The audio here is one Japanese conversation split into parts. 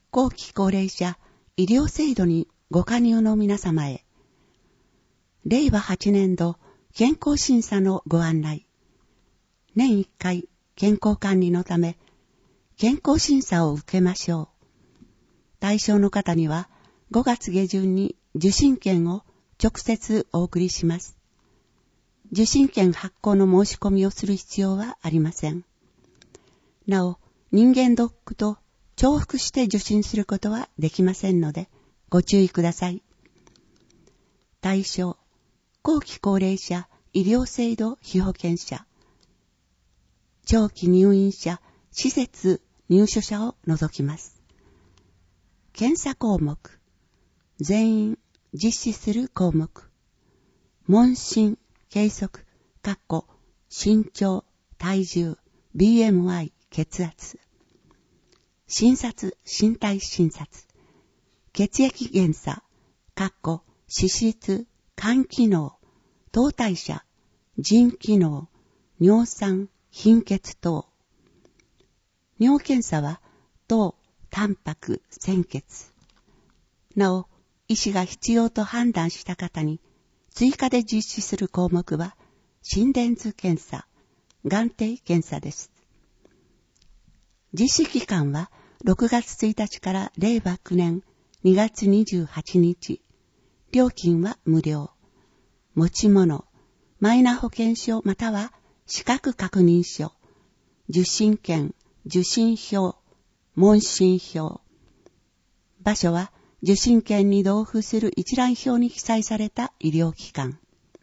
後期高齢者医療制度にご加入の皆様へ、令和8年度健康審査のご案内。年1回健康管理のため健康審査を受けましょう。対象の方には5月下旬に受診券を直接お送りします。受診券発行の申し込みをする必要はありません。なお、人間ドックと重複して受診することはできませんので、ご注意ください。対象、後期高齢者医療制度被保険者、長期入院者、施設入所者を除きます。検査項目、全員実施する項目、問診、計測、身長、体重、BMI、血圧、診察、身体診察、血液検査、脂質、肝機能、糖代謝、腎機能、尿酸、貧血等。尿検査は糖、タンパク、鮮血。なお、医師が必要と判断した方に追加で実施する項目は心電図検査、眼底検査です。実施期間は6月1日から令和9年2月28日。料金は無料。持ち物、マイナ保険証または資格確認書、受診券、受診票、問診票。場所は受診券に同封する一覧表に記載された医療機関。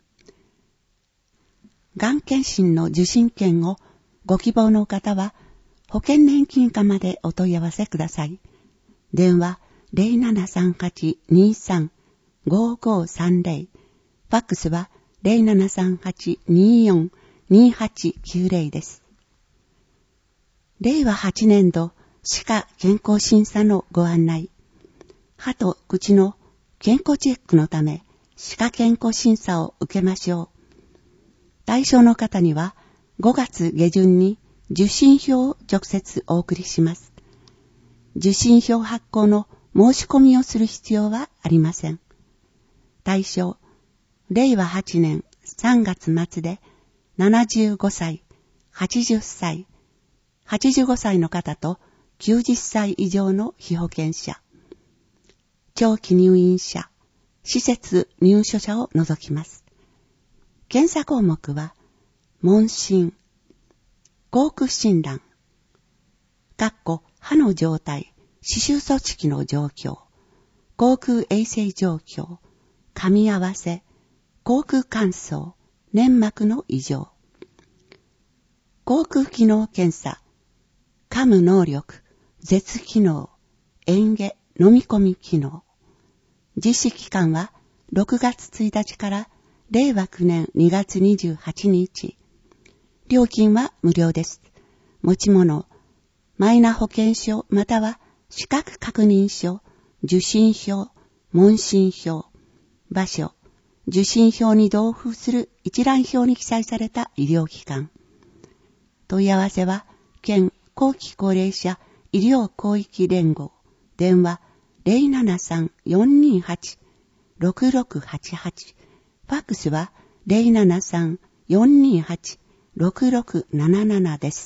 がん検診の受診券をご希望の方は保険年金課までお問い合わせください。電話 0738-23-5530、ファックスは 0738-24-2890 です。令和8年度歯科健康審査のご案内。歯と口の健康チェックのため歯科健康審査を受けましょう。対象の方には5月下旬に受診票を直接お送りします。受診票発行の申し込みをする必要はありません。対象、令和8年3月末で75歳、80歳、85歳の方と90歳以上の被保険者、長期入院者、施設入所者を除きます。検査項目は、問診、口腔診断、歯の状態、歯周組織の状況、口腔衛生状況、噛み合わせ、口腔乾燥、粘膜の異常。口腔機能検査、噛む能力、舌機能、嚥下、飲み込み機能。実施期間は6月1日から令和9年2月28日。料金は無料です。持ち物、マイナ保険証または資格確認書、受診票、問診票。場所、受診票に同封する一覧表に記載された医療機関。問い合わせは、県後期高齢者医療広域連合、電話 073-428-6688、ファックスは 073-428-6677 です。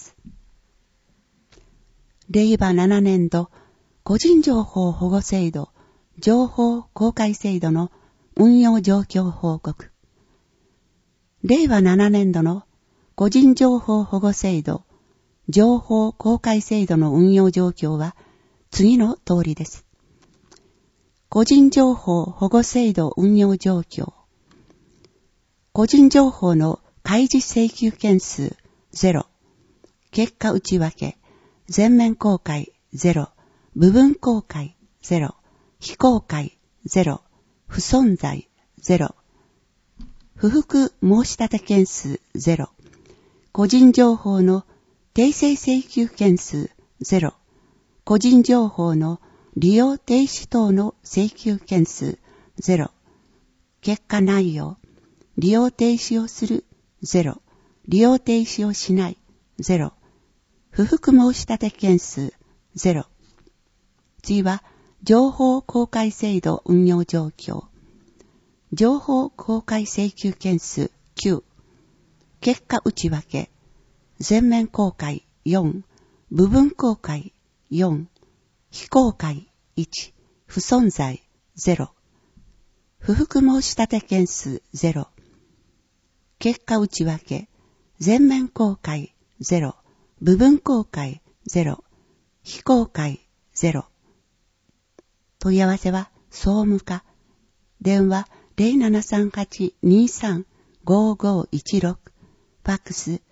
令和7年度個人情報保護制度情報公開制度の運用状況報告。令和7年度の個人情報保護制度情報公開制度の運用状況は次の通りです。個人情報保護制度運用状況。個人情報の開示請求件数0、結果内訳、全面公開0、部分公開0、非公開0、不存在0、不服申し立て件数0、個人情報の訂正請求件数0、個人情報の利用停止等の請求件数0、結果内容、利用停止をする0、利用停止をしない0、不服申し立て件数0。 次は、情報公開制度運用状況。情報公開請求件数9。結果内訳。全面公開4。部分公開4。非公開1。不存在0。不服申し立て件数0。結果内訳。全面公開0。部分公開0。非公開0。問い合わせは総務課。電話 0738-23-5516。ファックス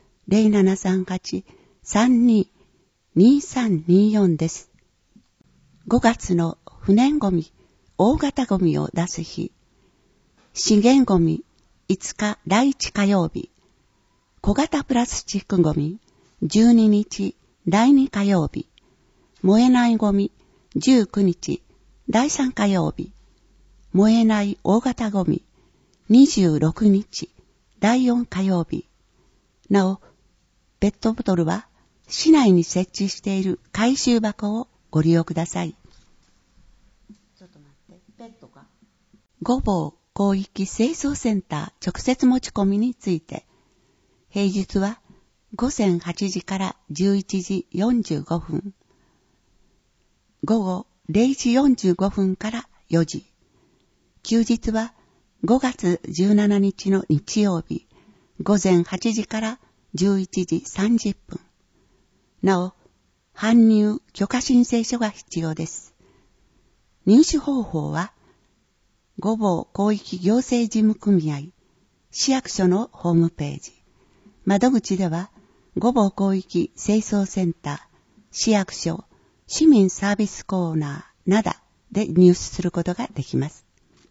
0738-32-2324 です。5月の不燃ゴミ、大型ゴミを出す日。資源ゴミ5日第1火曜日。小型プラスチックゴミ12日第2火曜日。燃えないゴミ19日第3火曜日。燃えない大型ゴミ26日第4火曜日。なお、ペットボトルは市内に設置している回収箱をご利用ください。ちょっと待って、ペットか？御坊広域清掃センター直接持ち込みについて、平日は午前8時から11時45分。午後0時45分から4時。休日は5月17日の日曜日、午前8時から11時30分。なお、搬入許可申請書が必要です。入手方法は、御坊広域行政事務組合、市役所のホームページ。窓口では、御坊広域清掃センター、市役所、市民サービスコーナーなどで入手することができます。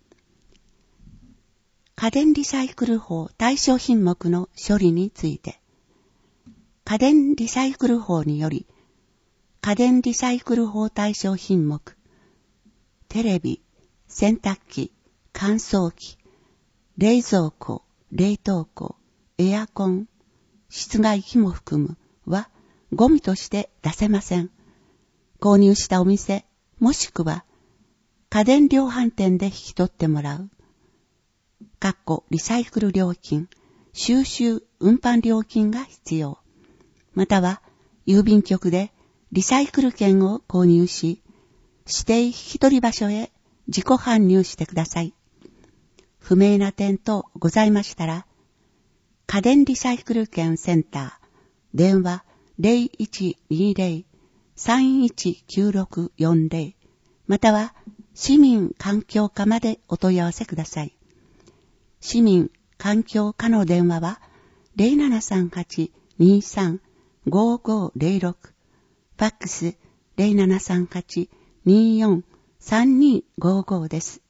家電リサイクル法対象品目の処理について、家電リサイクル法により、家電リサイクル法対象品目、テレビ、洗濯機、乾燥機、冷蔵庫、冷凍庫、エアコン、室外機も含むはゴミとして出せません。購入したお店、もしくは家電量販店で引き取ってもらう。リサイクル料金、収集運搬料金が必要。または郵便局でリサイクル券を購入し、指定引き取り場所へ自己搬入してください。不明な点等ございましたら、家電リサイクル券センター、電話 0120-319640 または市民環境課までお問い合わせください。市民環境課の電話は 0738-23-5506 ファックス 0738-24-3255 です。